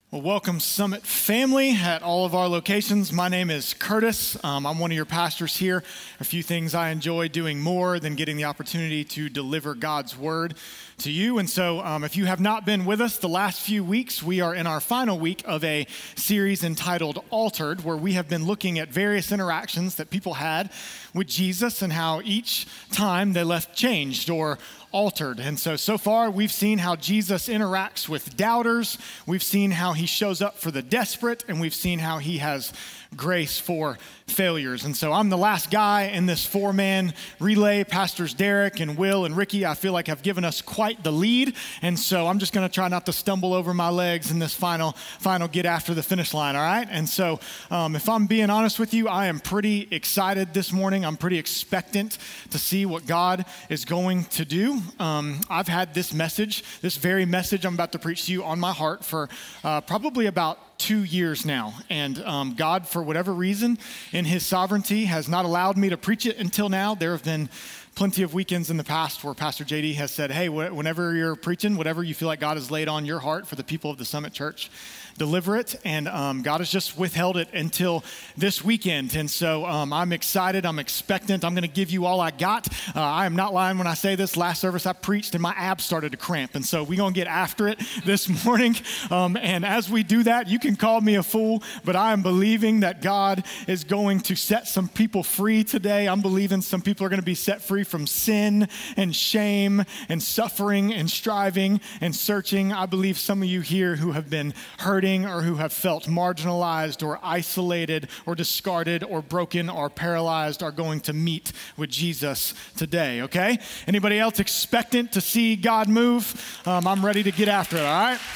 Well, welcome Summit family at all of our locations. My name is Curtis. I'm one of your pastors here. A few things I enjoy doing more than getting the opportunity to deliver God's word to you. And so if you have not been with us the last few weeks, we are in our final week of a series entitled Altered, where we have been looking at various interactions that people had with Jesus and how each time they left changed or altered. And so far we've seen how Jesus interacts with doubters, we've seen how he shows up for the desperate, and we've seen how he has grace for failures. And so I'm the last guy in this four-man relay. Pastors Derek and Will and Ricky, I feel like have given us quite the lead. And so I'm just going to try not to stumble over my legs in this final get after the finish line, all right? And so if I'm being honest with you, I am pretty excited this morning. I'm pretty expectant to see what God is going to do. I've had this very message I'm about to preach to you on my heart for probably about 2 years now. And God, for whatever reason, in his sovereignty, has not allowed me to preach it until now. There have been plenty of weekends in the past where Pastor JD has said, hey, whenever you're preaching, whatever you feel like God has laid on your heart for the people of the Summit Church, deliver it. And God has just withheld it until this weekend. And so I'm excited. I'm expectant. I'm going to give you all I got. I am not lying when I say this. Last service I preached and my abs started to cramp. And so we're going to get after it this morning. And as we do that, you can call me a fool, but I am believing that God is going to set some people free today. I'm believing some people are going to be set free from sin and shame and suffering and striving and searching. I believe some of you here who have been hurting or who have felt marginalized or isolated or discarded or broken or paralyzed are going to meet with Jesus today, okay? Anybody else expectant to see God move? I'm ready to get after it, all right?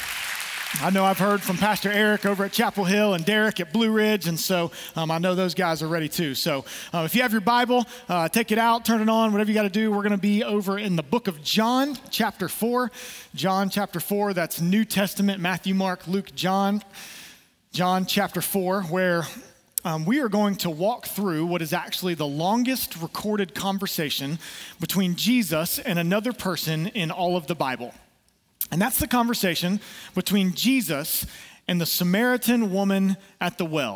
I know I've heard from Pastor Eric over at Chapel Hill and Derek at Blue Ridge, and so I know those guys are ready too. So if you have your Bible, take it out, turn it on, whatever you got to do. We're going to be over in the book of John, chapter 4. John, chapter 4, that's New Testament, Matthew, Mark, Luke, John. John, chapter 4, where we are going to walk through what is actually the longest recorded conversation between Jesus and another person in all of the Bible. And that's the conversation between Jesus and the Samaritan woman at the well.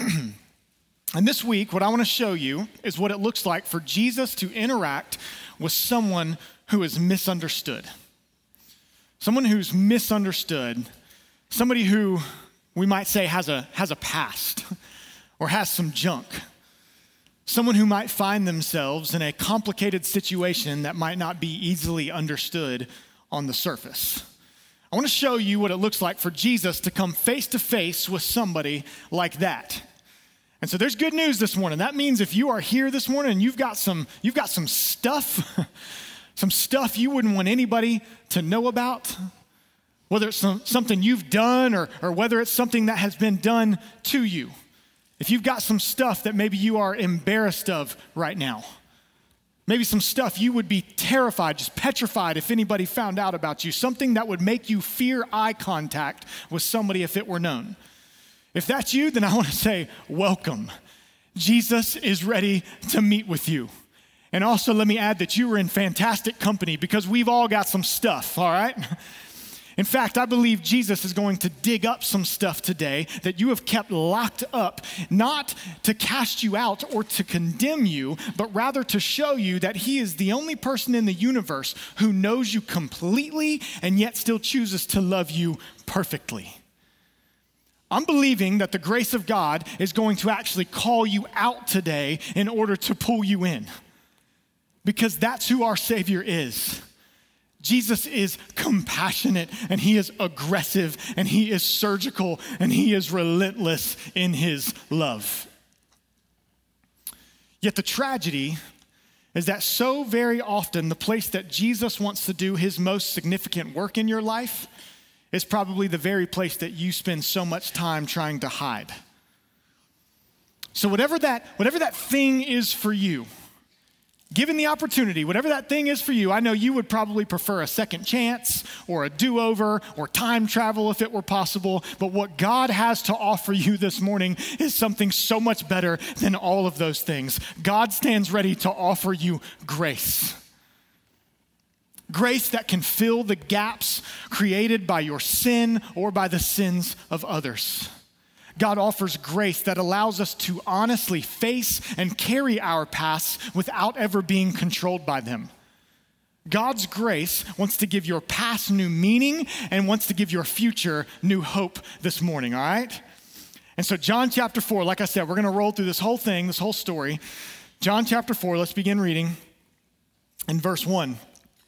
And this week, what I want to show you is what it looks like for Jesus to interact with someone who is misunderstood. Someone who's misunderstood, somebody who we might say has a past or has some junk. Someone who might find themselves in a complicated situation that might not be easily understood on the surface. I want to show you what it looks like for Jesus to come face to face with somebody like that. And so there's good news this morning. That means if you are here this morning and you've got some stuff, some stuff you wouldn't want anybody to know about, whether it's something you've done or whether it's something that has been done to you. If you've got some stuff that maybe you are embarrassed of right now, maybe some stuff you would be terrified, just petrified if anybody found out about you, something that would make you fear eye contact with somebody if it were known. If that's you, then I want to say, welcome. Jesus is ready to meet with you. And also let me add that you are in fantastic company because we've all got some stuff, all right? In fact, I believe Jesus is going to dig up some stuff today that you have kept locked up, not to cast you out or to condemn you, but rather to show you that he is the only person in the universe who knows you completely and yet still chooses to love you perfectly. I'm believing that the grace of God is going to actually call you out today in order to pull you in, because that's who our Savior is. Jesus is compassionate, and he is aggressive, and he is surgical, and he is relentless in his love. Yet the tragedy is that so very often the place that Jesus wants to do his most significant work in your life is probably the very place that you spend so much time trying to hide. So whatever that thing is for you, given the opportunity, whatever that thing is for you, I know you would probably prefer a second chance or a do-over or time travel if it were possible, but what God has to offer you this morning is something so much better than all of those things. God stands ready to offer you grace. Grace that can fill the gaps created by your sin or by the sins of others. God offers grace that allows us to honestly face and carry our pasts without ever being controlled by them. God's grace wants to give your past new meaning and wants to give your future new hope this morning, all right? And so John chapter 4, like I said, we're going to roll through this whole thing, this whole story. John chapter 4, let's begin reading in verse 1.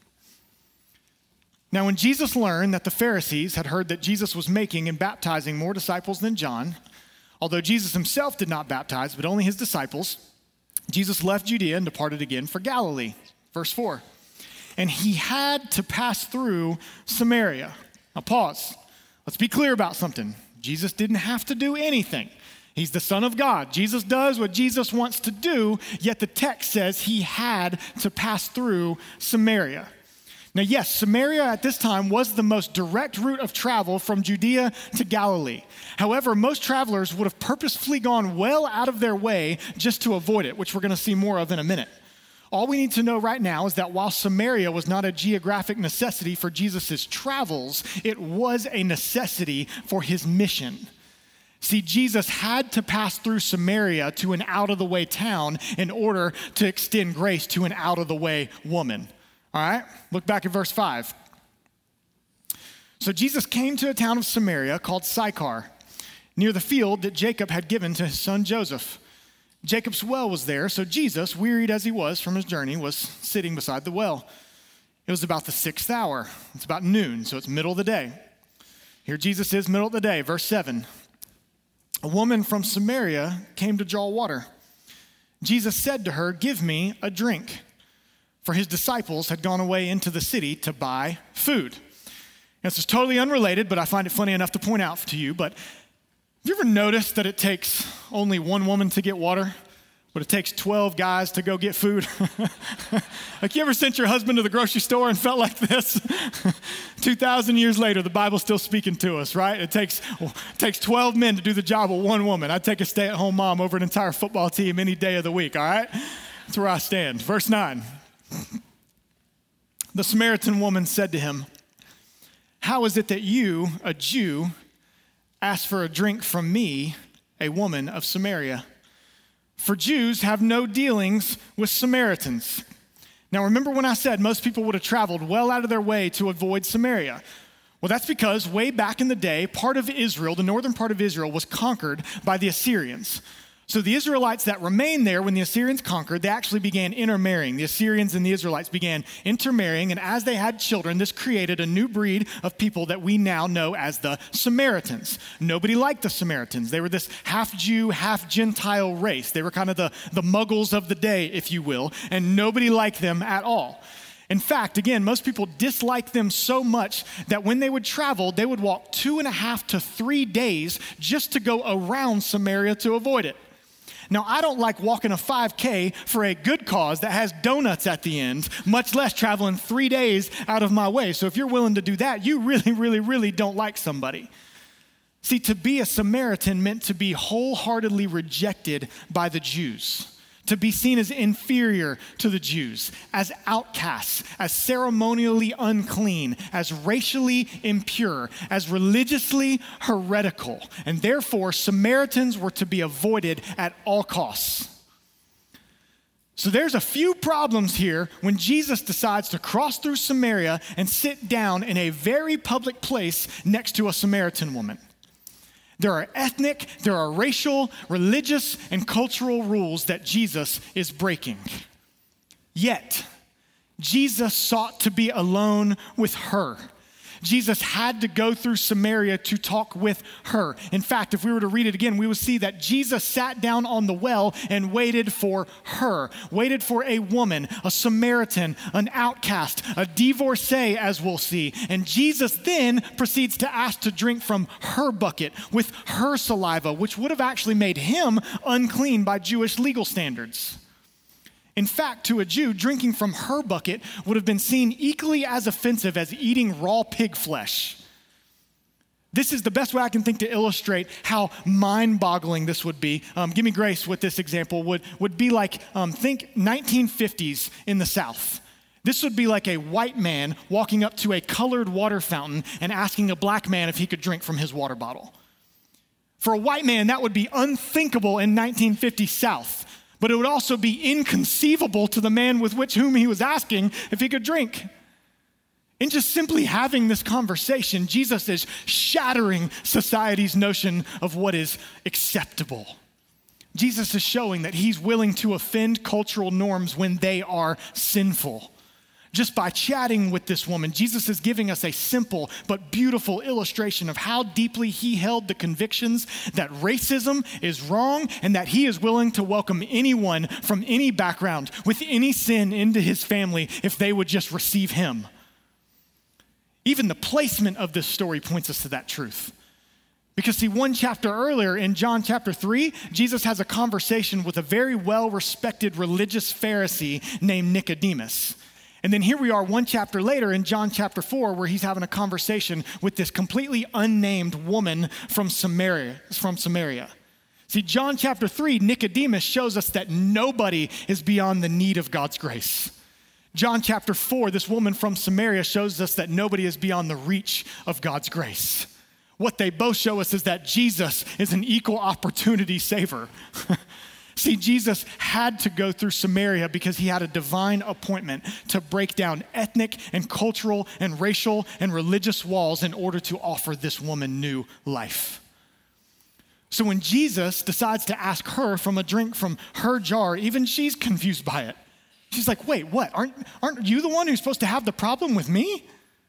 Now, when Jesus learned that the Pharisees had heard that Jesus was making and baptizing more disciples than John, although Jesus himself did not baptize, but only his disciples, Jesus left Judea and departed again for Galilee. Verse 4. And he had to pass through Samaria. Now, pause. Let's be clear about something. Jesus didn't have to do anything. He's the Son of God. Jesus does what Jesus wants to do, yet the text says he had to pass through Samaria. Now, yes, Samaria at this time was the most direct route of travel from Judea to Galilee. However, most travelers would have purposefully gone well out of their way just to avoid it, which we're going to see more of in a minute. All we need to know right now is that while Samaria was not a geographic necessity for Jesus' travels, it was a necessity for his mission. See, Jesus had to pass through Samaria to an out-of-the-way town in order to extend grace to an out-of-the-way woman. All right, look back at verse 5. So Jesus came to a town of Samaria called Sychar, near the field that Jacob had given to his son Joseph. Jacob's well was there, so Jesus, wearied as he was from his journey, was sitting beside the well. It was about the 6th hour. It's about noon, so it's middle of the day. Here Jesus is, middle of the day, verse 7. A woman from Samaria came to draw water. Jesus said to her, "Give me a drink." For his disciples had gone away into the city to buy food. This is totally unrelated, but I find it funny enough to point out to you. But have you ever noticed that it takes only one woman to get water, but it takes 12 guys to go get food? Like, you ever sent your husband to the grocery store and felt like this? 2,000 years later, the Bible's still speaking to us, right? It takes 12 men to do the job of one woman. I'd take a stay-at-home mom over an entire football team any day of the week, all right? That's where I stand. Verse 9. The Samaritan woman said to him, "How is it that you, a Jew, ask for a drink from me, a woman of Samaria? For Jews have no dealings with Samaritans." Now, remember when I said most people would have traveled well out of their way to avoid Samaria? Well, that's because way back in the day, part of Israel, the northern part of Israel, was conquered by the Assyrians. So the Israelites that remained there when the Assyrians conquered, they actually began intermarrying. The Assyrians and the Israelites began intermarrying, and as they had children, this created a new breed of people that we now know as the Samaritans. Nobody liked the Samaritans. They were this half-Jew, half-Gentile race. They were kind of the Muggles of the day, if you will, and nobody liked them at all. In fact, again, most people disliked them so much that when they would travel, they would walk 2.5 to 3 days just to go around Samaria to avoid it. Now, I don't like walking a 5K for a good cause that has donuts at the end, much less traveling 3 days out of my way. So if you're willing to do that, you really, really, really don't like somebody. See, to be a Samaritan meant to be wholeheartedly rejected by the Jews, to be seen as inferior to the Jews, as outcasts, as ceremonially unclean, as racially impure, as religiously heretical. And therefore, Samaritans were to be avoided at all costs. So there's a few problems here when Jesus decides to cross through Samaria and sit down in a very public place next to a Samaritan woman. There are ethnic, there are racial, religious, and cultural rules that Jesus is breaking. Yet, Jesus sought to be alone with her. Jesus had to go through Samaria to talk with her. In fact, if we were to read it again, we would see that Jesus sat down on the well and waited for her, waited for a woman, a Samaritan, an outcast, a divorcee, as we'll see. And Jesus then proceeds to ask to drink from her bucket with her saliva, which would have actually made him unclean by Jewish legal standards. In fact, to a Jew, drinking from her bucket would have been seen equally as offensive as eating raw pig flesh. This is the best way I can think to illustrate how mind-boggling this would be. Give me grace with this example. Would be like, think 1950s in the South. This would be like a white man walking up to a colored water fountain and asking a black man if he could drink from his water bottle. For a white man, that would be unthinkable in 1950 South, but it would also be inconceivable to the man with whom he was asking if he could drink. In just simply having this conversation, Jesus is shattering society's notion of what is acceptable. Jesus is showing that he's willing to offend cultural norms when they are sinful. Just by chatting with this woman, Jesus is giving us a simple but beautiful illustration of how deeply he held the convictions that racism is wrong and that he is willing to welcome anyone from any background with any sin into his family if they would just receive him. Even the placement of this story points us to that truth. Because see, one chapter earlier in John chapter 3, Jesus has a conversation with a very well-respected religious Pharisee named Nicodemus. And then here we are one chapter later in John chapter 4 where he's having a conversation with this completely unnamed woman from Samaria. See, John chapter 3, Nicodemus shows us that nobody is beyond the need of God's grace. John chapter 4, this woman from Samaria shows us that nobody is beyond the reach of God's grace. What they both show us is that Jesus is an equal opportunity saver. See, Jesus had to go through Samaria because he had a divine appointment to break down ethnic and cultural and racial and religious walls in order to offer this woman new life. So when Jesus decides to ask her from a drink from her jar, even she's confused by it. She's like, wait, what? Aren't you the one who's supposed to have the problem with me?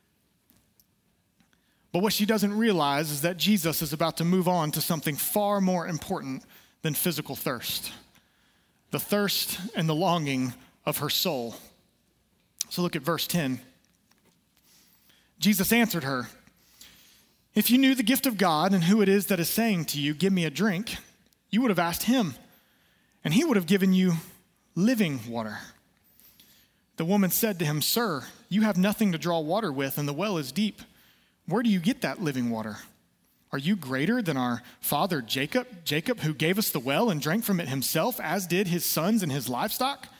But what she doesn't realize is that Jesus is about to move on to something far more important than physical thirst. The thirst and the longing of her soul. So look at verse 10. Jesus answered her, "If you knew the gift of God and who it is that is saying to you, 'Give me a drink,' you would have asked him, and he would have given you living water." The woman said to him, "Sir, you have nothing to draw water with, and the well is deep. Where do you get that living water? Are you greater than our father Jacob, who gave us the well and drank from it himself, as did his sons and his livestock?"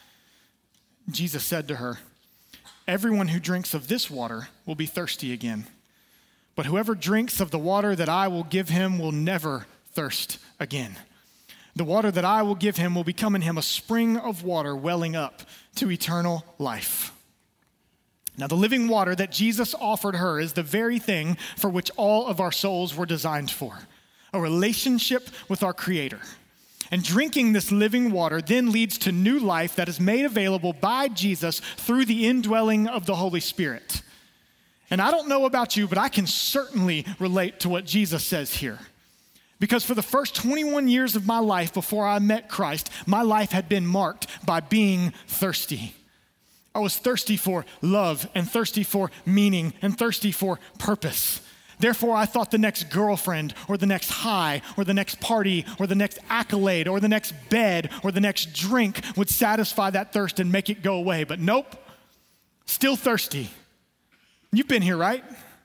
Jesus said to her, "Everyone who drinks of this water will be thirsty again. But whoever drinks of the water that I will give him will never thirst again. The water that I will give him will become in him a spring of water welling up to eternal life." Now, the living water that Jesus offered her is the very thing for which all of our souls were designed for, a relationship with our Creator. And drinking this living water then leads to new life that is made available by Jesus through the indwelling of the Holy Spirit. And I don't know about you, but I can certainly relate to what Jesus says here. Because for the first 21 years of my life before I met Christ, my life had been marked by being thirsty. I was thirsty for love and thirsty for meaning and thirsty for purpose. Therefore, I thought the next girlfriend or the next high or the next party or the next accolade or the next bed or the next drink would satisfy that thirst and make it go away. But nope, still thirsty. You've been here, right?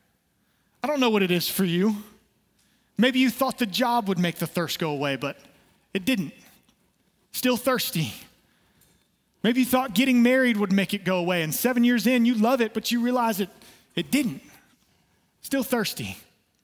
I don't know what it is for you. Maybe you thought the job would make the thirst go away, but it didn't. Still thirsty. Maybe you thought getting married would make it go away, and 7 years in, you love it, but you realize it didn't. Still thirsty.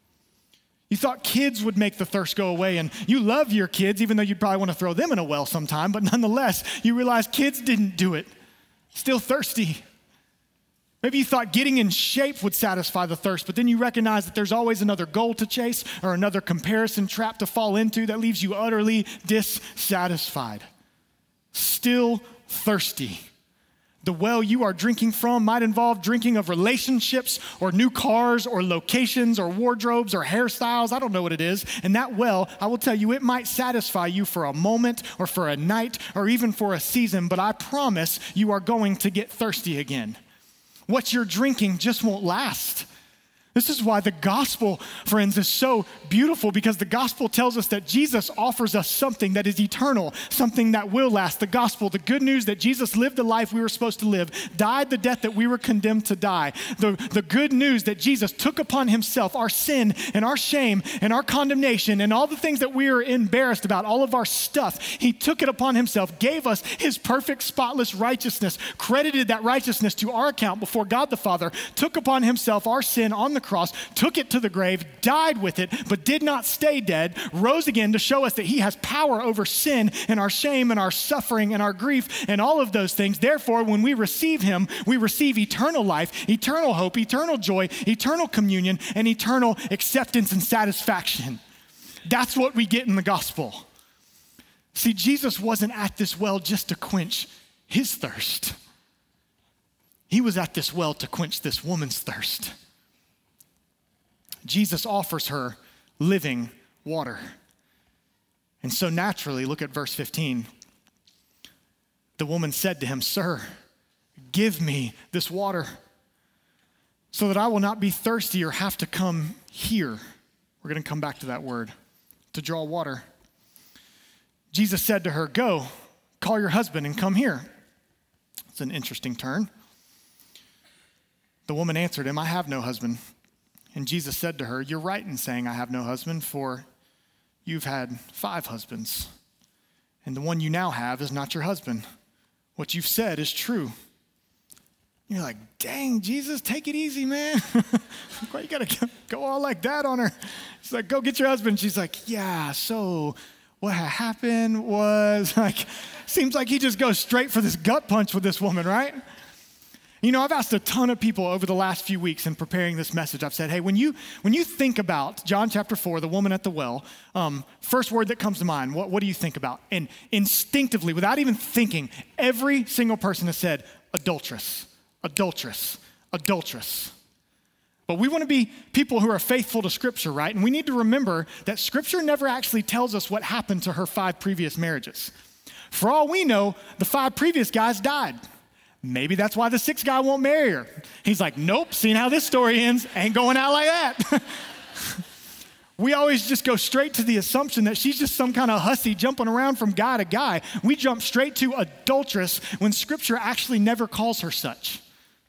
You thought kids would make the thirst go away, and you love your kids, even though you'd probably want to throw them in a well sometime, but nonetheless, you realize kids didn't do it. Still thirsty. Maybe you thought getting in shape would satisfy the thirst, but then you recognize that there's always another goal to chase or another comparison trap to fall into that leaves you utterly dissatisfied. Still thirsty. The well you are drinking from might involve drinking of relationships or new cars or locations or wardrobes or hairstyles. I don't know what it is. And that well, I will tell you, it might satisfy you for a moment or for a night or even for a season, but I promise you are going to get thirsty again. What you're drinking just won't last. This is why the gospel, friends, is so beautiful, because the gospel tells us that Jesus offers us something that is eternal, something that will last. The gospel, the good news that Jesus lived the life we were supposed to live, died the death that we were condemned to die. The good news that Jesus took upon himself our sin and our shame and our condemnation and all the things that we are embarrassed about, all of our stuff. He took it upon himself, gave us his perfect, spotless righteousness, credited that righteousness to our account before God the Father, took upon himself our sin on the cross, took it to the grave, died with it, but did not stay dead, rose again to show us that he has power over sin and our shame and our suffering and our grief and all of those things. Therefore, when we receive him, we receive eternal life, eternal hope, eternal joy, eternal communion, and eternal acceptance and satisfaction. That's what we get in the gospel. See, Jesus wasn't at this well just to quench his thirst. He was at this well to quench this woman's thirst. Jesus offers her living water. And so naturally, look at verse 15. The woman said to him, "Sir, give me this water so that I will not be thirsty or have to come here." We're going to come back to that word, to draw water. Jesus said to her, "Go, call your husband and come here." It's an interesting turn. The woman answered him, "I have no husband." And Jesus said to her, "You're right in saying I have no husband, for you've had 5 husbands, and the one you now have is not your husband. What you've said is true." You're like, "Dang, Jesus, take it easy, man." Why you gotta go all like that on her? He's like, "Go get your husband." She's like, "Yeah, so what happened was," like, seems like he just goes straight for this gut punch with this woman, right? You know, I've asked a ton of people over the last few weeks in preparing this message. I've said, hey, when you think about John chapter 4, the woman at the well, first word that comes to mind, what do you think about? And instinctively, without even thinking, every single person has said, adulteress, adulteress, adulteress. But we want to be people who are faithful to Scripture, right? And we need to remember that Scripture never actually tells us what happened to her 5 previous marriages. For all we know, the 5 previous guys died. Maybe that's why the 6th guy won't marry her. He's like, nope, seeing how this story ends, ain't going out like that. We always just go straight to the assumption that she's just some kind of hussy jumping around from guy to guy. We jump straight to adulteress when Scripture actually never calls her such.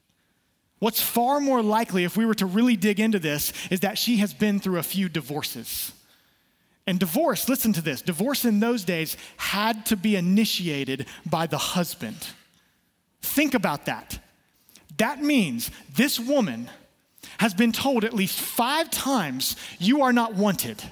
What's far more likely, if we were to really dig into this, is that she has been through a few divorces. And divorce, listen to this, divorce in those days had to be initiated by the husband. Think about that. That means this woman has been told at least 5 times, you are not wanted.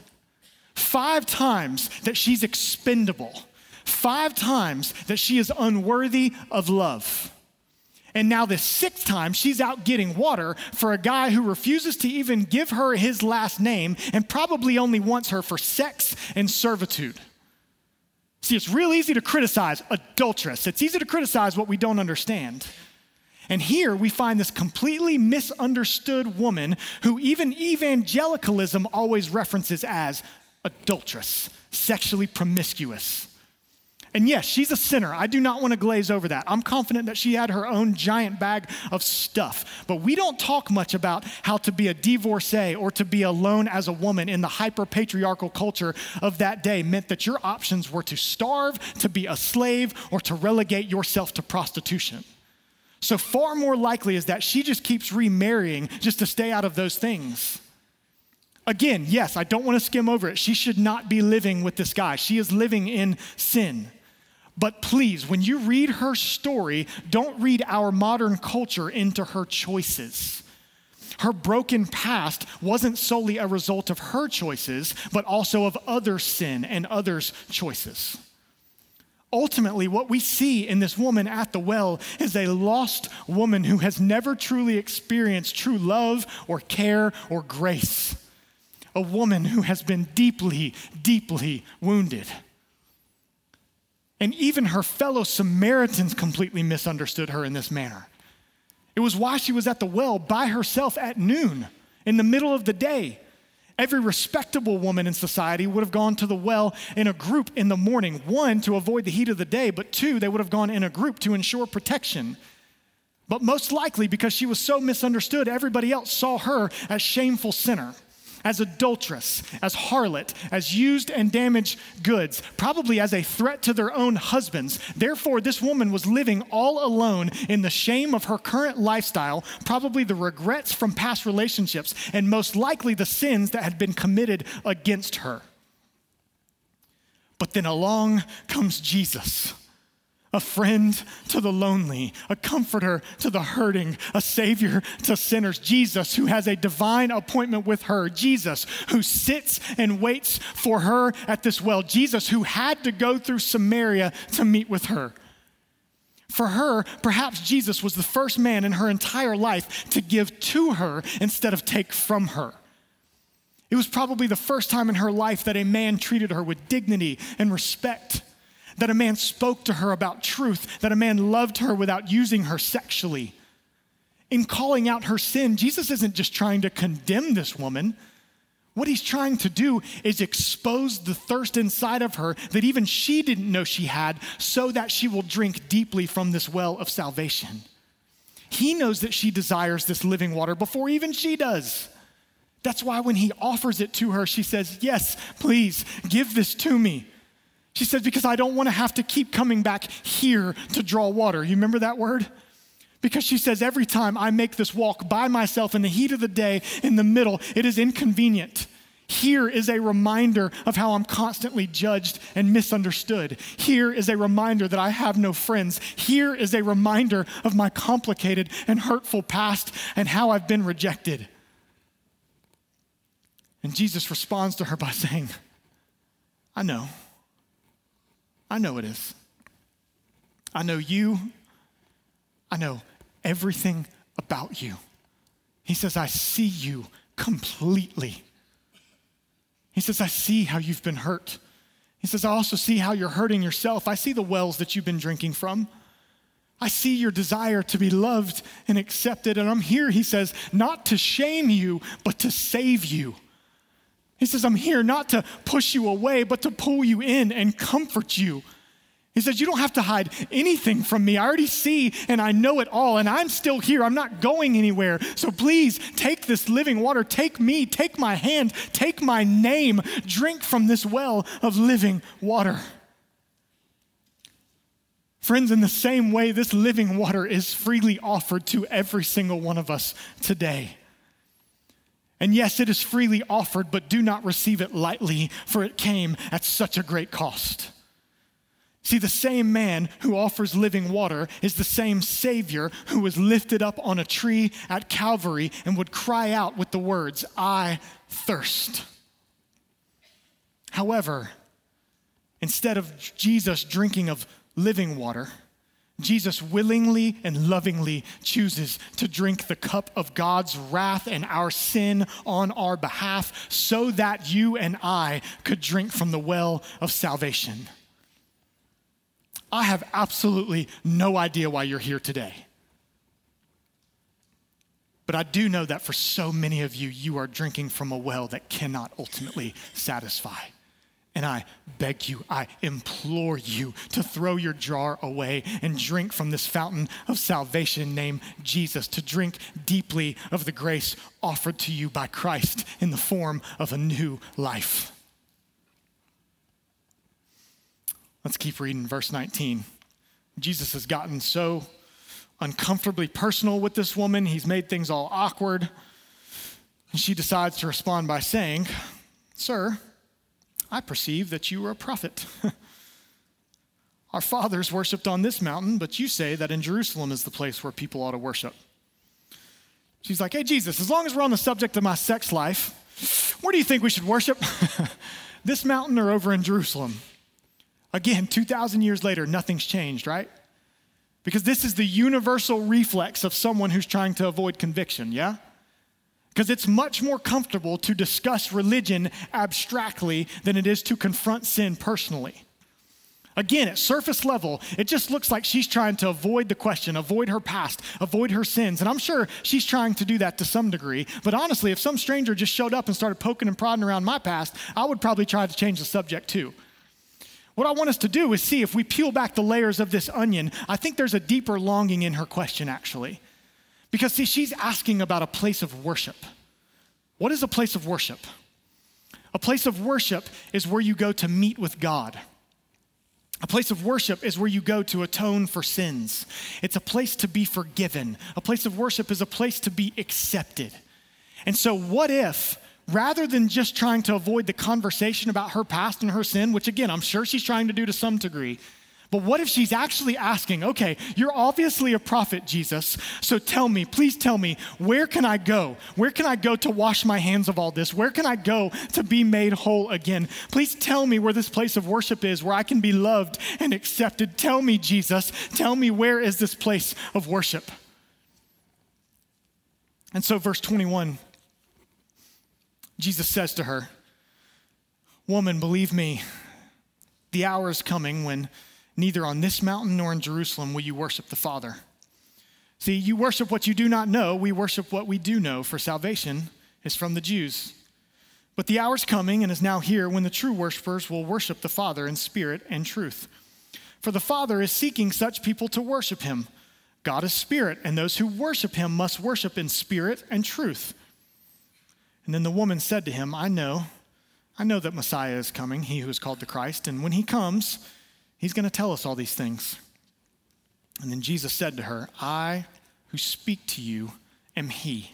5 times that she's expendable. 5 times that she is unworthy of love. And now the 6th time, she's out getting water for a guy who refuses to even give her his last name and probably only wants her for sex and servitude. See, it's real easy to criticize adulteress. It's easy to criticize what we don't understand. And here we find this completely misunderstood woman who even evangelicalism always references as adulteress, sexually promiscuous. And yes, she's a sinner. I do not want to glaze over that. I'm confident that she had her own giant bag of stuff. But we don't talk much about how to be a divorcee or to be alone as a woman in the hyper-patriarchal culture of that day meant that your options were to starve, to be a slave, or to relegate yourself to prostitution. So far more likely is that she just keeps remarrying just to stay out of those things. Again, yes, I don't want to skim over it. She should not be living with this guy. She is living in sin. But please, when you read her story, don't read our modern culture into her choices. Her broken past wasn't solely a result of her choices, but also of others' sin and others' choices. Ultimately, what we see in this woman at the well is a lost woman who has never truly experienced true love or care or grace. A woman who has been deeply, deeply wounded. And even her fellow Samaritans completely misunderstood her in this manner. It was why she was at the well by herself at noon, in the middle of the day. Every respectable woman in society would have gone to the well in a group in the morning. 1, to avoid the heat of the day, but 2, they would have gone in a group to ensure protection. But most likely because she was so misunderstood, everybody else saw her as shameful sinner, as adulteress, as harlot, as used and damaged goods, probably as a threat to their own husbands. Therefore, this woman was living all alone in the shame of her current lifestyle, probably the regrets from past relationships, and most likely the sins that had been committed against her. But then along comes Jesus, a friend to the lonely, a comforter to the hurting, a savior to sinners. Jesus, who has a divine appointment with her. Jesus, who sits and waits for her at this well. Jesus, who had to go through Samaria to meet with her. For her, perhaps Jesus was the first man in her entire life to give to her instead of take from her. It was probably the first time in her life that a man treated her with dignity and respect, that a man spoke to her about truth, that a man loved her without using her sexually. In calling out her sin, Jesus isn't just trying to condemn this woman. What he's trying to do is expose the thirst inside of her that even she didn't know she had, so that she will drink deeply from this well of salvation. He knows that she desires this living water before even she does. That's why when he offers it to her, she says, "Yes, please, give this to me." She says, "Because I don't want to have to keep coming back here to draw water." You remember that word? Because she says, every time I make this walk by myself in the heat of the day, in the middle, it is inconvenient. Here is a reminder of how I'm constantly judged and misunderstood. Here is a reminder that I have no friends. Here is a reminder of my complicated and hurtful past and how I've been rejected. And Jesus responds to her by saying, I know it is. I know you. I know everything about you. He says, I see you completely. He says, I see how you've been hurt. He says, I also see how you're hurting yourself. I see the wells that you've been drinking from. I see your desire to be loved and accepted. And I'm here, he says, not to shame you, but to save you. He says, I'm here not to push you away, but to pull you in and comfort you. He says, you don't have to hide anything from me. I already see and I know it all, and I'm still here. I'm not going anywhere. So please take this living water. Take me, take my hand, take my name. Drink from this well of living water. Friends, in the same way, this living water is freely offered to every single one of us today. And yes, it is freely offered, but do not receive it lightly, for it came at such a great cost. See, the same man who offers living water is the same Savior who was lifted up on a tree at Calvary and would cry out with the words, I thirst. However, instead of Jesus drinking of living water, Jesus willingly and lovingly chooses to drink the cup of God's wrath and our sin on our behalf so that you and I could drink from the well of salvation. I have absolutely no idea why you're here today. But I do know that for so many of you, you are drinking from a well that cannot ultimately satisfy. And I beg you, I implore you to throw your jar away and drink from this fountain of salvation named Jesus, to drink deeply of the grace offered to you by Christ in the form of a new life. Let's keep reading verse 19. Jesus has gotten so uncomfortably personal with this woman. He's made things all awkward. And she decides to respond by saying, Sir, I perceive that you are a prophet. Our fathers worshiped on this mountain, but you say that in Jerusalem is the place where people ought to worship. She's like, hey, Jesus, as long as we're on the subject of my sex life, where do you think we should worship? This mountain or over in Jerusalem? Again, 2,000 years later, nothing's changed, right? Because this is the universal reflex of someone who's trying to avoid conviction, yeah? Because it's much more comfortable to discuss religion abstractly than it is to confront sin personally. Again, at surface level, it just looks like she's trying to avoid the question, avoid her past, avoid her sins. And I'm sure she's trying to do that to some degree. But honestly, if some stranger just showed up and started poking and prodding around my past, I would probably try to change the subject too. what I want us to do is see if we peel back the layers of this onion, I think there's a deeper longing in her question, actually. Because see, she's asking about a place of worship. What is a place of worship? A place of worship is where you go to meet with God. A place of worship is where you go to atone for sins. It's a place to be forgiven. A place of worship is a place to be accepted. And so what if, rather than just trying to avoid the conversation about her past and her sin, which again, I'm sure she's trying to do to some degree, but what if she's actually asking, okay, you're obviously a prophet, Jesus, so tell me, please tell me, where can I go? Where can I go to wash my hands of all this? Where can I go to be made whole again? Please tell me where this place of worship is, where I can be loved and accepted. Tell me, Jesus, tell me where is this place of worship? And so verse 21, Jesus says to her, woman, believe me, the hour is coming when neither on this mountain nor in Jerusalem will you worship the Father. See, you worship what you do not know. We worship what we do know, for salvation is from the Jews. But the hour is coming and is now here when the true worshipers will worship the Father in spirit and truth. For the Father is seeking such people to worship him. God is spirit, and those who worship him must worship in spirit and truth. And then the woman said to him, I know that Messiah is coming, he who is called the Christ, and when he comes, he's going to tell us all these things. And then Jesus said to her, I who speak to you am he.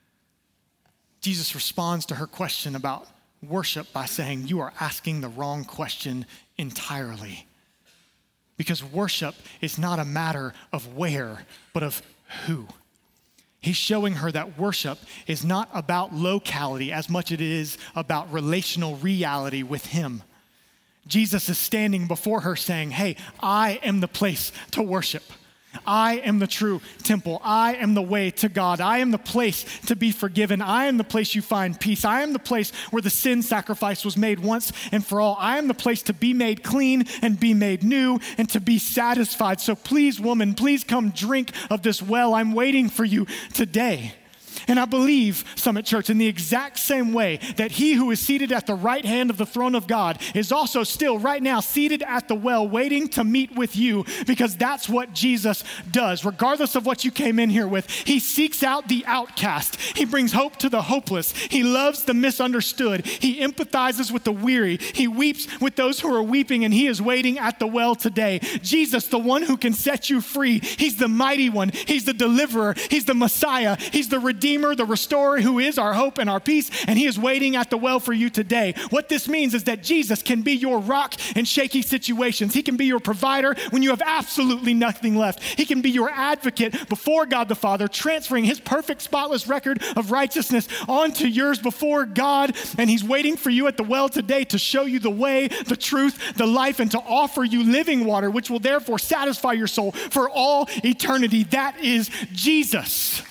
Jesus responds to her question about worship by saying, you are asking the wrong question entirely. Because worship is not a matter of where, but of who. He's showing her that worship is not about locality as much as it is about relational reality with him. Jesus is standing before her saying, hey, I am the place to worship. I am the true temple. I am the way to God. I am the place to be forgiven. I am the place you find peace. I am the place where the sin sacrifice was made once and for all. I am the place to be made clean and be made new and to be satisfied. So please, woman, please come drink of this well. I'm waiting for you today. And I believe, Summit Church, in the exact same way that he who is seated at the right hand of the throne of God is also still right now seated at the well waiting to meet with you, because that's what Jesus does. Regardless of what you came in here with, he seeks out the outcast. He brings hope to the hopeless. He loves the misunderstood. He empathizes with the weary. He weeps with those who are weeping, and he is waiting at the well today. Jesus, the one who can set you free. He's the mighty one. He's the deliverer. He's the Messiah. He's the Redeemer, the restorer, who is our hope and our peace, and he is waiting at the well for you today. What this means is that Jesus can be your rock in shaky situations. He can be your provider when you have absolutely nothing left. He can be your advocate before God the Father, transferring his perfect, spotless record of righteousness onto yours before God, and he's waiting for you at the well today to show you the way, the truth, the life, and to offer you living water, which will therefore satisfy your soul for all eternity. That is Jesus.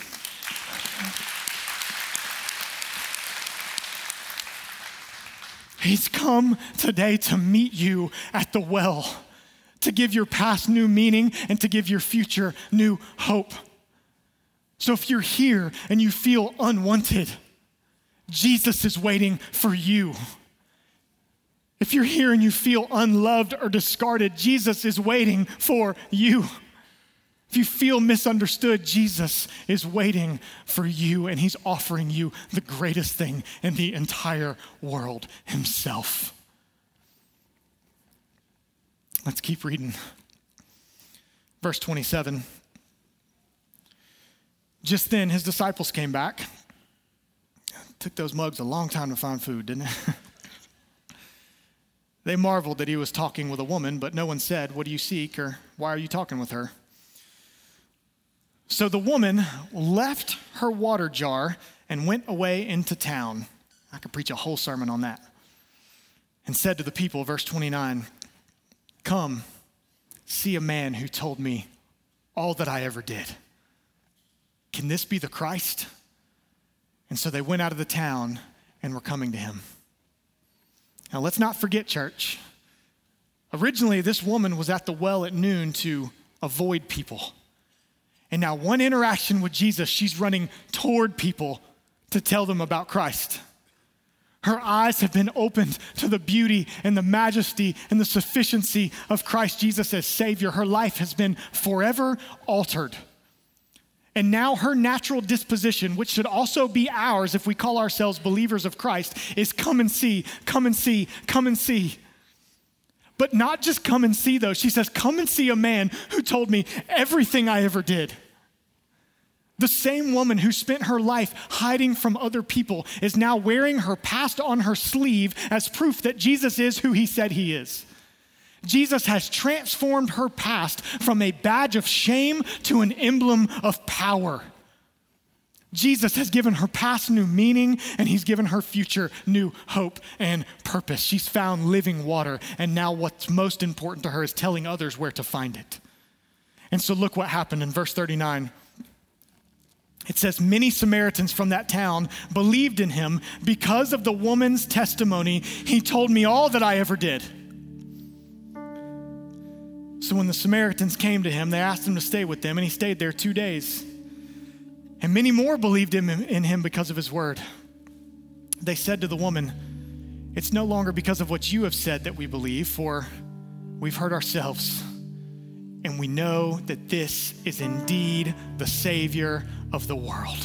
He's come today to meet you at the well, to give your past new meaning and to give your future new hope. So if you're here and you feel unwanted, Jesus is waiting for you. If you're here and you feel unloved or discarded, Jesus is waiting for you. If you feel misunderstood, Jesus is waiting for you, and he's offering you the greatest thing in the entire world, himself. Let's keep reading. Verse 27. Just then, his disciples came back. It took those mugs a long time to find food, didn't it? They marveled that he was talking with a woman, but no one said, what do you seek, or why are you talking with her? So the woman left her water jar and went away into town. I could preach a whole sermon on that. And said to the people, verse 29, come, see a man who told me all that I ever did. Can this be the Christ? And so they went out of the town and were coming to him. Now let's not forget, church. Originally, this woman was at the well at noon to avoid people. And now one interaction with Jesus, she's running toward people to tell them about Christ. Her eyes have been opened to the beauty and the majesty and the sufficiency of Christ Jesus as Savior. Her life has been forever altered. And now her natural disposition, which should also be ours if we call ourselves believers of Christ, is come and see, come and see, come and see. But not just come and see, though. She says, come and see a man who told me everything I ever did. The same woman who spent her life hiding from other people is now wearing her past on her sleeve as proof that Jesus is who he said he is. Jesus has transformed her past from a badge of shame to an emblem of power. Jesus has given her past new meaning, and he's given her future new hope and purpose. She's found living water, and now what's most important to her is telling others where to find it. And so look what happened in verse 39. It says, many Samaritans from that town believed in him because of the woman's testimony. He told me all that I ever did. So when the Samaritans came to him, they asked him to stay with them, and he stayed there 2 days. And many more believed in him because of his word. They said to the woman, it's no longer because of what you have said that we believe, for we've heard ourselves, and we know that this is indeed the Savior of the world.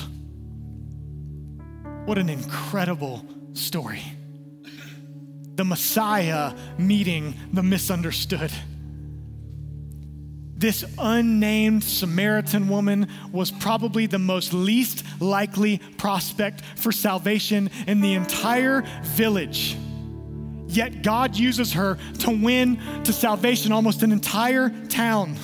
What an incredible story. The Messiah meeting the misunderstood. This unnamed Samaritan woman was probably the most least likely prospect for salvation in the entire village. Yet God uses her to win to salvation almost an entire town.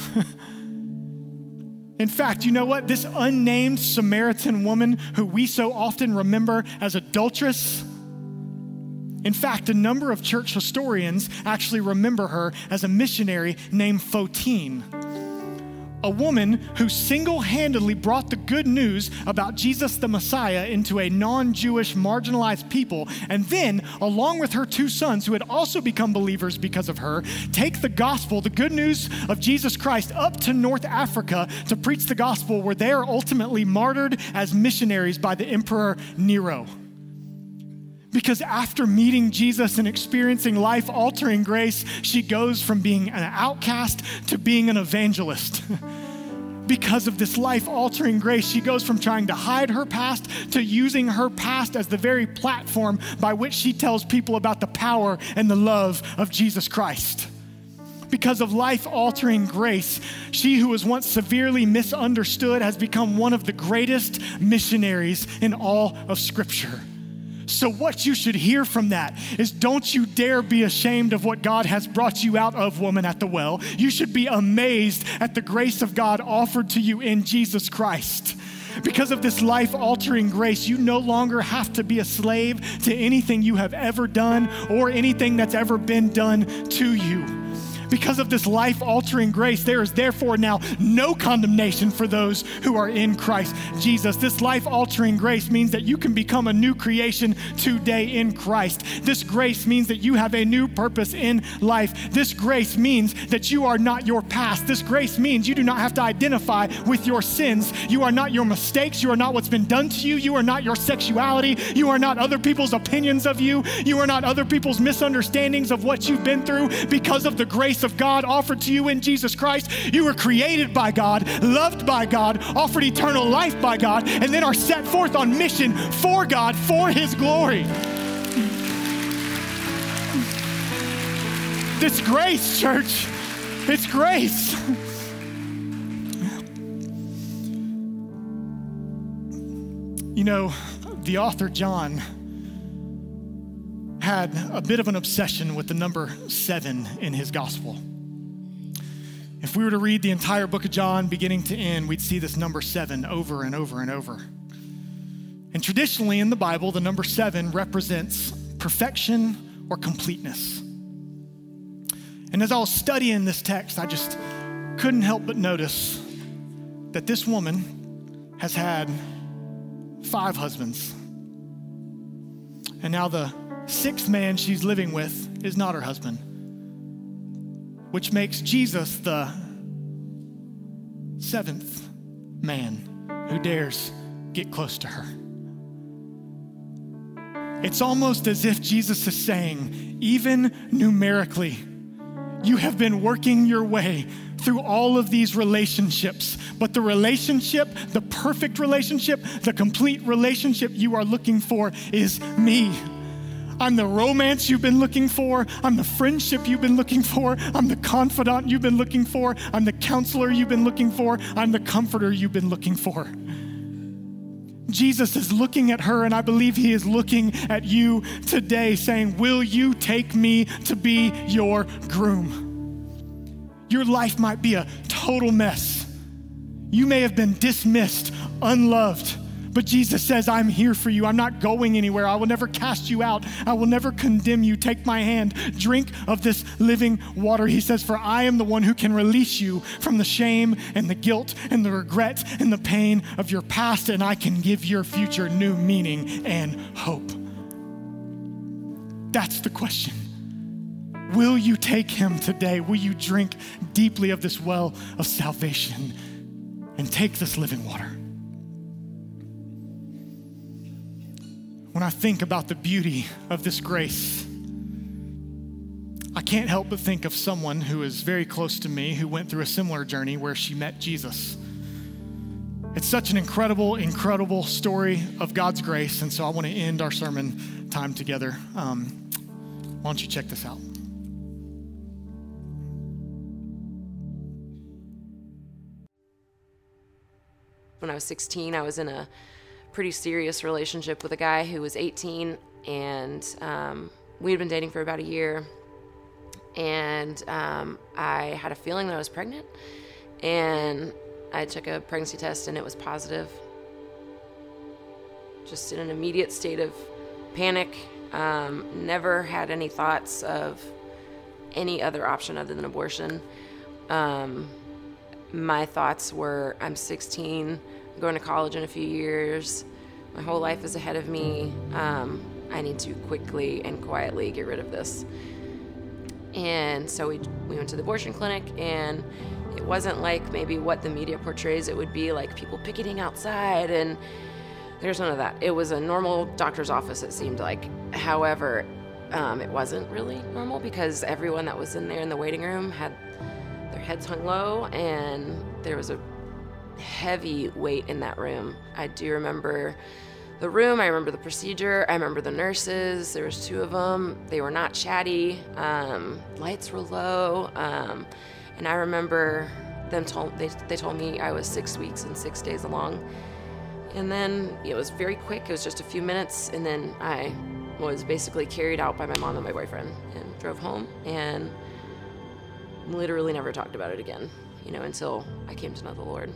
In fact, you know what? This unnamed Samaritan woman who we so often remember as adulteress, in fact, a number of church historians actually remember her as a missionary named Photine, a woman who single-handedly brought the good news about Jesus the Messiah into a non-Jewish marginalized people, and then, along with her 2 sons who had also become believers because of her, take the gospel, the good news of Jesus Christ, up to North Africa to preach the gospel, where they are ultimately martyred as missionaries by the Emperor Nero. Because after meeting Jesus and experiencing life-altering grace, she goes from being an outcast to being an evangelist. Because of this life-altering grace, she goes from trying to hide her past to using her past as the very platform by which she tells people about the power and the love of Jesus Christ. Because of life-altering grace, she who was once severely misunderstood has become one of the greatest missionaries in all of Scripture. So what you should hear from that is, don't you dare be ashamed of what God has brought you out of, woman at the well. You should be amazed at the grace of God offered to you in Jesus Christ. Because of this life-altering grace, you no longer have to be a slave to anything you have ever done or anything that's ever been done to you. Because of this life-altering grace, there is therefore now no condemnation for those who are in Christ Jesus. This life-altering grace means that you can become a new creation today in Christ. This grace means that you have a new purpose in life. This grace means that you are not your past. This grace means you do not have to identify with your sins. You are not your mistakes. You are not what's been done to you. You are not your sexuality. You are not other people's opinions of you. You are not other people's misunderstandings of what you've been through. Because of the grace of God offered to you in Jesus Christ, you were created by God, loved by God, offered eternal life by God, and then are set forth on mission for God, for His glory. This grace, church, it's grace. You know, the author John had a bit of an obsession with the number 7 in his gospel. If we were to read the entire book of John, beginning to end, we'd see this number 7 over and over and over. And traditionally in the Bible, the number 7 represents perfection or completeness. And as I was studying this text, I just couldn't help but notice that this woman has had 5 husbands. And now the 6th man she's living with is not her husband, which makes Jesus the 7th man who dares get close to her. It's almost as if Jesus is saying, even numerically, you have been working your way through all of these relationships, but the relationship, the perfect relationship, the complete relationship you are looking for is me. I'm the romance you've been looking for. I'm the friendship you've been looking for. I'm the confidant you've been looking for. I'm the counselor you've been looking for. I'm the comforter you've been looking for. Jesus is looking at her, and I believe he is looking at you today saying, will you take me to be your groom? Your life might be a total mess. You may have been dismissed, unloved, but Jesus says, I'm here for you. I'm not going anywhere. I will never cast you out. I will never condemn you. Take my hand. Drink of this living water. He says, for I am the one who can release you from the shame and the guilt and the regret and the pain of your past, and I can give your future new meaning and hope. That's the question. Will you take him today? Will you drink deeply of this well of salvation and take this living water? When I think about the beauty of this grace, I can't help but think of someone who is very close to me who went through a similar journey where she met Jesus. It's such an incredible, incredible story of God's grace, and so I want to end our sermon time together. Why don't you check this out? When I was 16, I was in a pretty serious relationship with a guy who was 18, and we had been dating for about a year, and I had a feeling that I was pregnant, and I took a pregnancy test and it was positive. Just in an immediate state of panic, never had any thoughts of any other option other than abortion. My thoughts were, I'm 16, I'm going to college in a few years, my whole life is ahead of me, I need to quickly and quietly get rid of this. And so we went to the abortion clinic, and it wasn't like maybe what the media portrays it would be, like people picketing outside, and there's none of that. It was a normal doctor's office, it seemed like. However, it wasn't really normal because everyone that was in there in the waiting room had their heads hung low, and there was a heavy weight in that room. I do remember the room, I remember the procedure, I remember the nurses. There was 2 of them. They were not chatty. Lights were low. And I remember them they told me I was 6 weeks and 6 days along. And then it was very quick. It was just a few minutes, and then I was basically carried out by my mom and my boyfriend and drove home, and literally never talked about it again, until I came to know the Lord.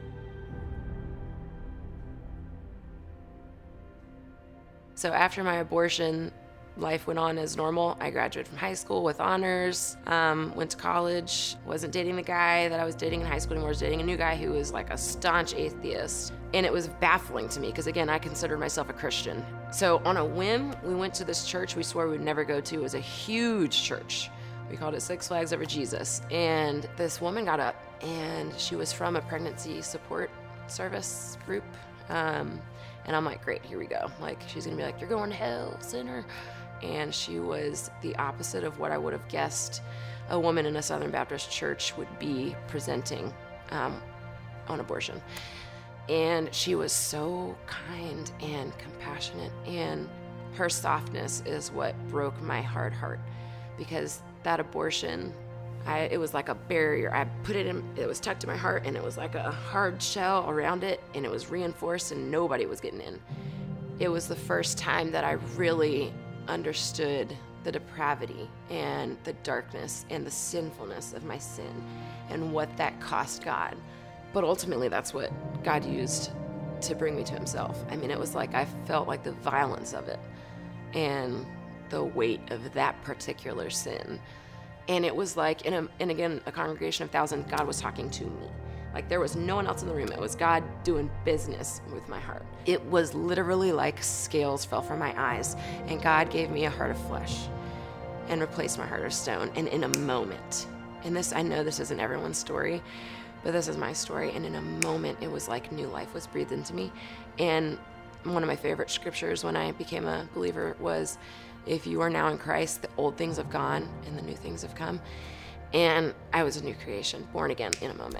So after my abortion, life went on as normal. I graduated from high school with honors, went to college, wasn't dating the guy that I was dating in high school anymore. I was dating a new guy who was like a staunch atheist. And it was baffling to me because, again, I considered myself a Christian. So on a whim, we went to this church we swore we'd never go to. It was a huge church. We called it Six Flags Over Jesus. And this woman got up, and she was from a pregnancy support service group. And I'm like, great, here we go. Like, she's gonna be like, you're going to hell, sinner. And she was the opposite of what I would have guessed a woman in a Southern Baptist church would be presenting on abortion. And she was so kind and compassionate, and her softness is what broke my hard heart, because that abortion, it was like a barrier. I put it in, it was tucked in my heart, and it was like a hard shell around it, and it was reinforced, and nobody was getting in. It was the first time that I really understood the depravity and the darkness and the sinfulness of my sin and what that cost God. But ultimately, that's what God used to bring me to himself. I mean, it was like I felt like the violence of it and the weight of that particular sin. And it was like, in a congregation of 1,000, God was talking to me. Like, there was no one else in the room. It was God doing business with my heart. It was literally like scales fell from my eyes, and God gave me a heart of flesh and replaced my heart of stone. And in a moment, and this, I know this isn't everyone's story, but this is my story. And in a moment, it was like new life was breathed into me. And One of my favorite scriptures when I became a believer was, if you are now in Christ, the old things have gone and the new things have come. And I was a new creation, born again in a moment.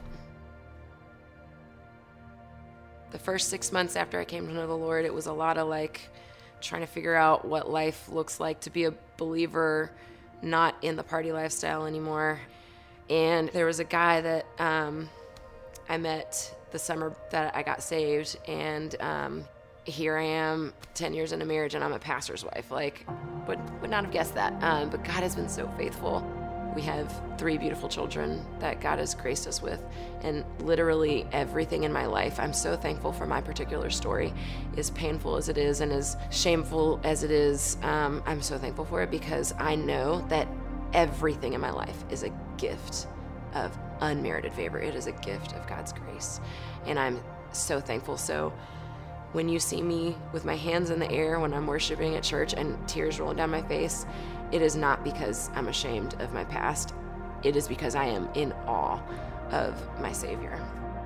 The first 6 months after I came to know the Lord, it was a lot of like trying to figure out what life looks like to be a believer, not in the party lifestyle anymore. And there was a guy that I met the summer that I got saved, and here I am 10 years into marriage, and I'm a pastor's wife. Like, would not have guessed that, but God has been so faithful. We have 3 beautiful children that God has graced us with, and literally everything in my life, I'm so thankful for my particular story. As painful as it is and as shameful as it is, I'm so thankful for it, because I know that everything in my life is a gift of unmerited favor. It is a gift of God's grace, and I'm so thankful. So when you see me with my hands in the air when I'm worshiping at church and tears rolling down my face, it is not because I'm ashamed of my past. It is because I am in awe of my Savior.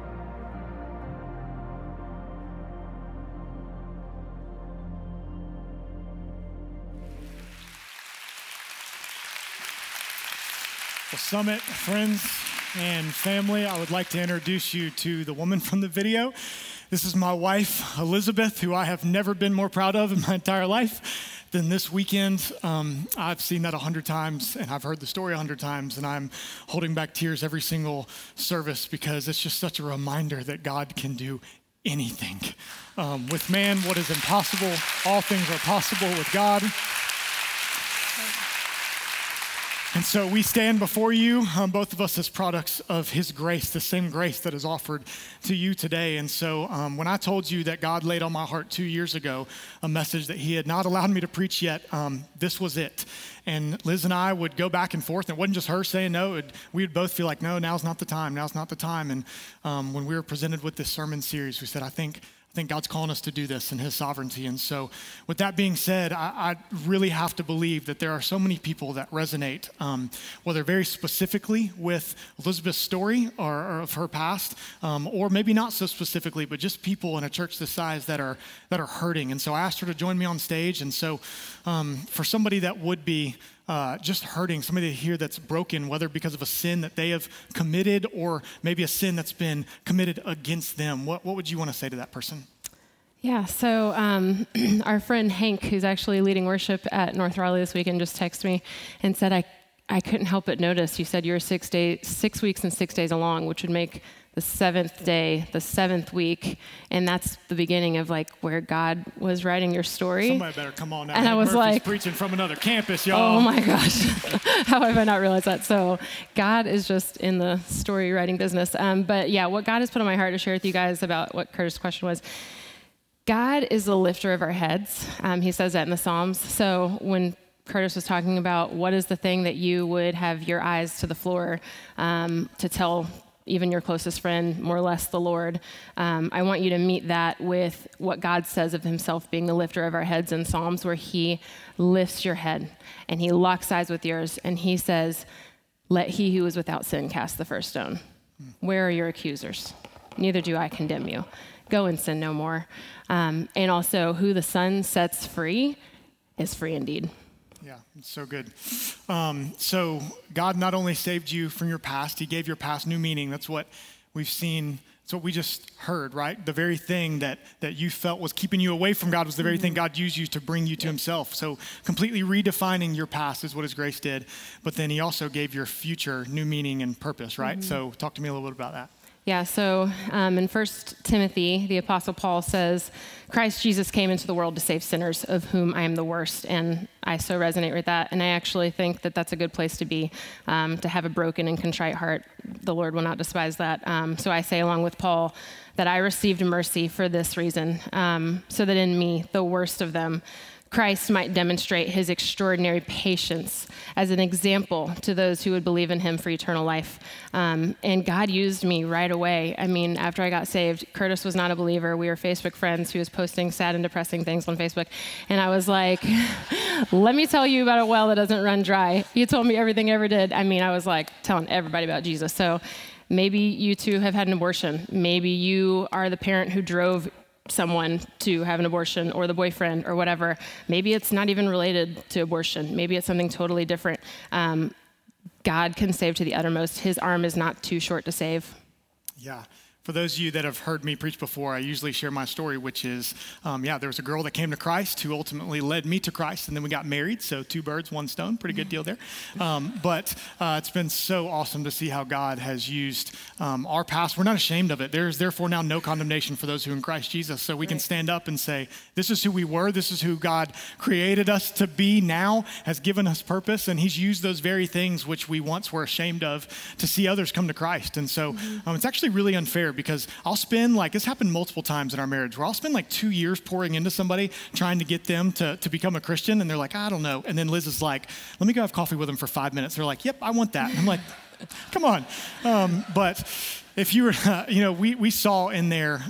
Well, Summit friends and family, I would like to introduce you to the woman from the video. This is my wife, Elizabeth, who I have never been more proud of in my entire life than this weekend. I've seen that 100 times, and I've heard the story 100 times, and I'm holding back tears every single service because it's just such a reminder that God can do anything. With man, what is impossible, all things are possible with God. And so we stand before you, both of us as products of his grace, the same grace that is offered to you today. And so when I told you that God laid on my heart 2 years ago a message that he had not allowed me to preach yet, this was it. And Liz and I would go back and forth. And it wasn't just her saying no. We would both feel like, no, now's not the time. Now's not the time. And when we were presented with this sermon series, we said, I think God's calling us to do this in his sovereignty. And so with that being said, I really have to believe that there are so many people that resonate, whether very specifically with Elizabeth's story or of her past, or maybe not so specifically, but just people in a church this size that are hurting. And so I asked her to join me on stage. And so for somebody that would be just hurting, somebody here that's broken, whether because of a sin that they have committed or maybe a sin that's been committed against them, what would you want to say to that person? Yeah, so our friend Hank, who's actually leading worship at North Raleigh this weekend, just texted me and said, I couldn't help but notice you said you were 6 weeks and 6 days along, which would make the 7th day, the 7th week, and that's the beginning of like where God was writing your story. Somebody better come on now. And I was Murphy's like, preaching from another campus, y'all. Oh my gosh, how have I not realized that? So God is just in the story writing business. But yeah, what God has put on my heart to share with you guys about what Curtis' question was, God is the lifter of our heads. He says that in the Psalms. So when Curtis was talking about what is the thing that you would have your eyes to the floor to tell even your closest friend, more or less the Lord. I want you to meet that with what God says of himself being the lifter of our heads in Psalms, where he lifts your head and he locks eyes with yours and he says, let he who is without sin cast the first stone. Where are your accusers? Neither do I condemn you. Go and sin no more. And also, who the Son sets free is free indeed. Yeah, it's so good. So God not only saved you from your past, he gave your past new meaning. That's what we've seen. That's what we just heard, right? The very thing that you felt was keeping you away from God was the very thing God used you to bring you to himself. So completely redefining your past is what his grace did. But then he also gave your future new meaning and purpose, right? So talk to me a little bit about that. Yeah, so in 1 Timothy, the Apostle Paul says, Christ Jesus came into the world to save sinners, of whom I am the worst. And I so resonate with that. And I actually think that that's a good place to be, to have a broken and contrite heart. The Lord will not despise that. So I say, along with Paul, that I received mercy for this reason, so that in me, the worst of them, Christ might demonstrate his extraordinary patience as an example to those who would believe in him for eternal life. And God used me right away. I mean, after I got saved, Curtis was not a believer. We were Facebook friends. He was posting sad and depressing things on Facebook. And I was like, let me tell you about a well that doesn't run dry. He told me everything he ever did. I mean, I was like telling everybody about Jesus. So maybe you too have had an abortion. Maybe you are the parent who drove someone to have an abortion, or the boyfriend or whatever. Maybe it's not even related to abortion. Maybe it's something totally different. God can save to the uttermost. His arm is not too short to save. Yeah. For those of you that have heard me preach before, I usually share my story, which is, there was a girl that came to Christ who ultimately led me to Christ, and then we got married, so 2 birds, 1 stone, pretty good deal there. But it's been so awesome to see how God has used our past. We're not ashamed of it. There's therefore now no condemnation for those who are in Christ Jesus, so we can stand up and say, this is who we were, this is who God created us to be now, has given us purpose, and he's used those very things which we once were ashamed of to see others come to Christ. And so it's actually really unfair, because I'll spend, this happened multiple times in our marriage, where I'll spend 2 years pouring into somebody, trying to get them to become a Christian, and they're like, I don't know. And then Liz is like, let me go have coffee with them for 5 minutes. They're like, yep, I want that. And I'm like, come on. But if you were, we saw in there,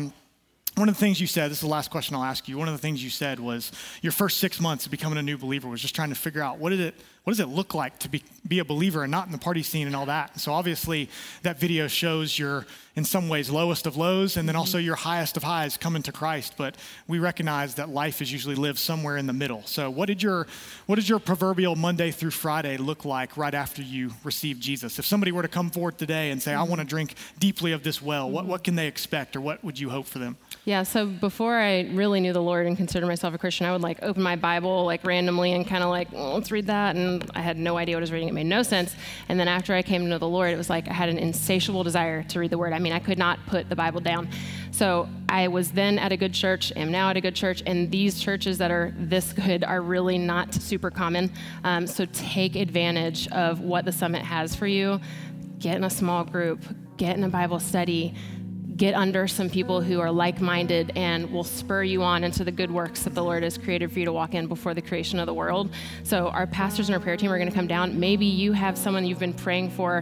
one of the things you said, this is the last question I'll ask you. One of the things you said was your first 6 months of becoming a new believer was just trying to figure out what does it look like to be a believer and not in the party scene and all that. So obviously that video shows your, in some ways, lowest of lows, and then also your highest of highs coming to Christ. But we recognize that life is usually lived somewhere in the middle. So what did your proverbial Monday through Friday look like right after you received Jesus? If somebody were to come forward today and say, I want to drink deeply of this well, what can they expect, or what would you hope for them? Yeah, so before I really knew the Lord and considered myself a Christian, I would open my Bible randomly and kind of let's read that. And I had no idea what I was reading. It made no sense. And then after I came to know the Lord, it was I had an insatiable desire to read the Word. I could not put the Bible down. So I was then at a good church, am now at a good church, and these churches that are this good are really not super common. So take advantage of what the Summit has for you. Get in a small group, get in a Bible study, get under some people who are like-minded and will spur you on into the good works that the Lord has created for you to walk in before the creation of the world. So our pastors and our prayer team are going to come down. Maybe you have someone you've been praying for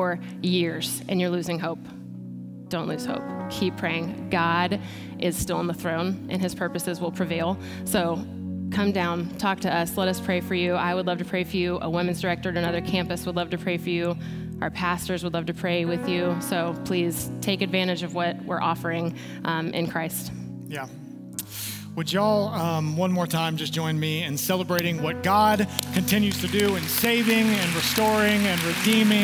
years and you're losing hope. Don't lose hope. Keep praying. God is still on the throne and his purposes will prevail. So come down, talk to us, let us pray for you. I would love to pray for you. A women's director at another campus would love to pray for you. Our pastors would love to pray with you. So please take advantage of what we're offering in Christ. Yeah. Would y'all one more time just join me in celebrating what God continues to do in saving and restoring and redeeming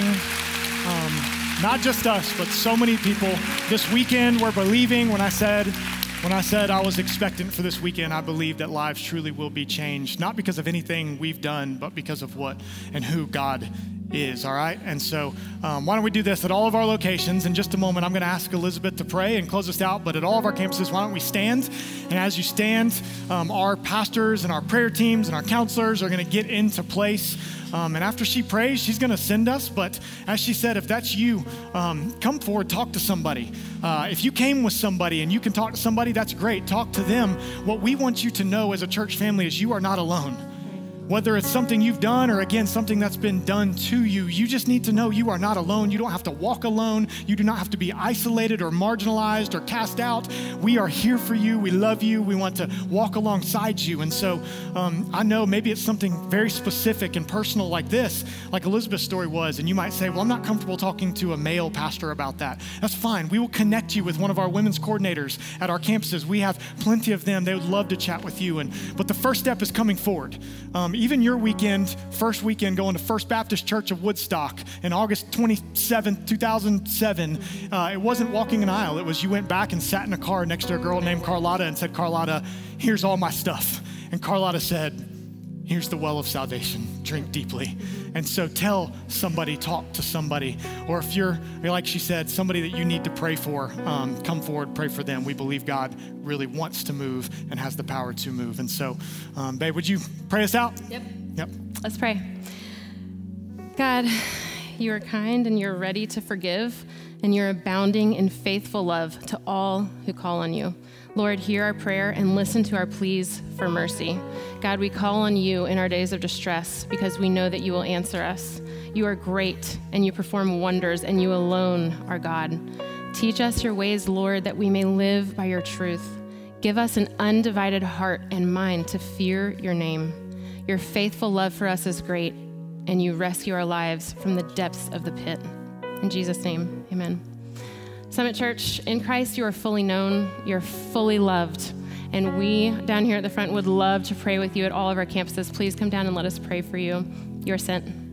not just us, but so many people. This weekend we're believing. When I said I was expectant for this weekend, I believe that lives truly will be changed, not because of anything we've done, but because of what and who God is, all right? And so why don't we do this at all of our locations? In just a moment, I'm going to ask Elizabeth to pray and close us out, but at all of our campuses, why don't we stand? And as you stand, our pastors and our prayer teams and our counselors are going to get into place. And after she prays, she's going to send us. But as she said, if that's you, come forward, talk to somebody. If you came with somebody and you can talk to somebody, that's great. Talk to them. What we want you to know as a church family is you are not alone. Whether it's something you've done or, again, something that's been done to you, you just need to know you are not alone. You don't have to walk alone. You do not have to be isolated or marginalized or cast out. We are here for you. We love you. We want to walk alongside you. And so I know maybe it's something very specific and personal like this, like Elizabeth's story was, and you might say, well, I'm not comfortable talking to a male pastor about that. That's fine. We will connect you with one of our women's coordinators at our campuses. We have plenty of them. They would love to chat with you. But the first step is coming forward. Even your weekend, first weekend, going to First Baptist Church of Woodstock in August 27, 2007, it wasn't walking an aisle. It was you went back and sat in a car next to a girl named Carlotta and said, Carlotta, here's all my stuff. And Carlotta said, here's the well of salvation. Drink deeply. And so tell somebody, talk to somebody. Or if you're, like she said, somebody that you need to pray for, come forward, pray for them. We believe God really wants to move and has the power to move. And so, babe, would you pray us out? Yep. Let's pray. God, you are kind and you're ready to forgive, and you're abounding in faithful love to all who call on you. Lord, hear our prayer and listen to our pleas for mercy. God, we call on you in our days of distress because we know that you will answer us. You are great and you perform wonders, and you alone are God. Teach us your ways, Lord, that we may live by your truth. Give us an undivided heart and mind to fear your name. Your faithful love for us is great, and you rescue our lives from the depths of the pit. In Jesus' name, amen. Summit Church, in Christ, you are fully known, you're fully loved. And we down here at the front would love to pray with you at all of our campuses. Please come down and let us pray for you. You're sent.